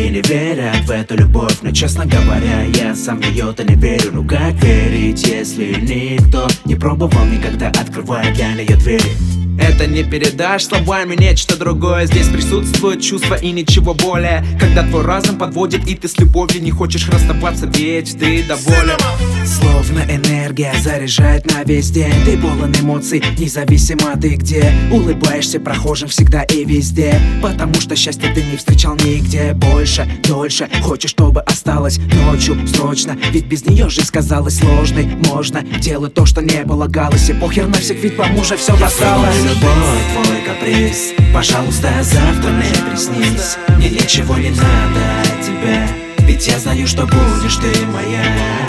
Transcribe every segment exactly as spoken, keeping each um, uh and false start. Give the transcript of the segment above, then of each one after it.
Многие не верят в эту любовь, но, честно говоря, я сам в нее-то не верю. Ну как верить, если никто не пробовал никогда, открывая для нее двери? Это не передашь словами, нечто другое. Здесь присутствует чувство и ничего более. Когда твой разум подводит, и ты с любовью не хочешь расставаться, ведь ты доволен. Словно энергия заряжает на весь день. Ты полон эмоций, независимо ты где. Улыбаешься прохожим всегда и везде, потому что счастье ты не встречал нигде. Больше, дольше, хочешь, чтобы осталось ночью срочно, ведь без нее жизнь казалась сложной. Можно делать то, что не полагалось, и похер на всех, ведь кому же все досталось. Любой твой каприз, пожалуйста, завтра мне приснись. Мне ничего не надо от тебя, ведь я знаю, что будешь ты моя.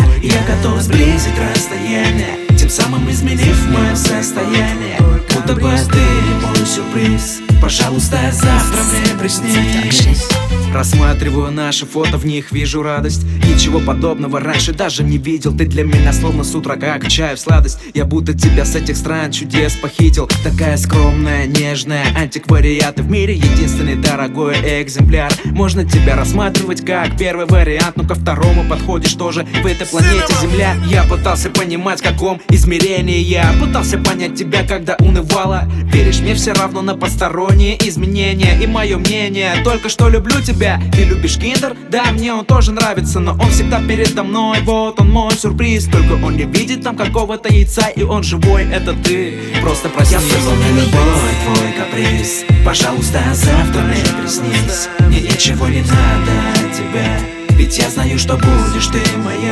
Я готов сблизить расстояние, тем самым изменив мое состояние. Будто бы ты мой сюрприз, пожалуйста, завтра мне приснись. Рассматриваю наши фото, в них вижу радость. Ничего подобного раньше даже не видел. Ты для меня словно с утра как чаю в сладость. Я будто тебя с этих стран чудес похитил. Такая скромная, нежная, антиквариат. И в мире единственный дорогой экземпляр. Можно тебя рассматривать как первый вариант, но ко второму подходишь тоже в этой планете Земля. Я пытался понимать, в каком измерении я пытался понять тебя, когда унывала. Веришь, мне все равно на посторонние изменения. И мое мнение, только что люблю тебя. Ты любишь киндер? Да, мне он тоже нравится, но он всегда передо мной. Вот он мой сюрприз, только он не видит там какого-то яйца, и он живой, это ты. Просто проснись. Я выполню любой твой каприз, пожалуйста, завтра мне приснись. Мне ничего не надо от тебя, ведь я знаю, что будешь ты моя.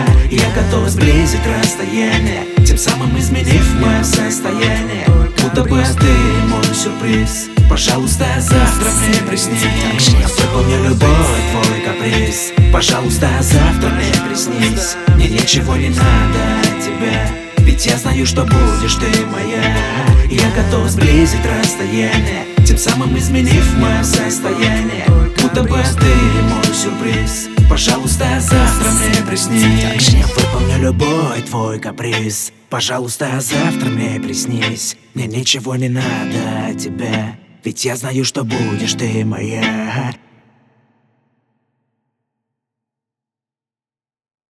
Я готов сблизить расстояние, тем самым изменив мое состояние. Будто бы ты мой сюрприз, пожалуйста, завтра мне приснись. Я выполню любой твой каприз, пожалуйста, завтра мне приснись. Мне ничего не надо от тебя, ведь я знаю, что будешь ты моя. Я готов сблизить расстояние, тем самым изменив мое состояние. Будто бы ты мой сюрприз, пожалуйста, завтра мне приснись. Я выполню любой твой каприз, пожалуйста, завтра мне приснись. Мне ничего не надо от тебя, ведь я знаю, что будешь ты моя.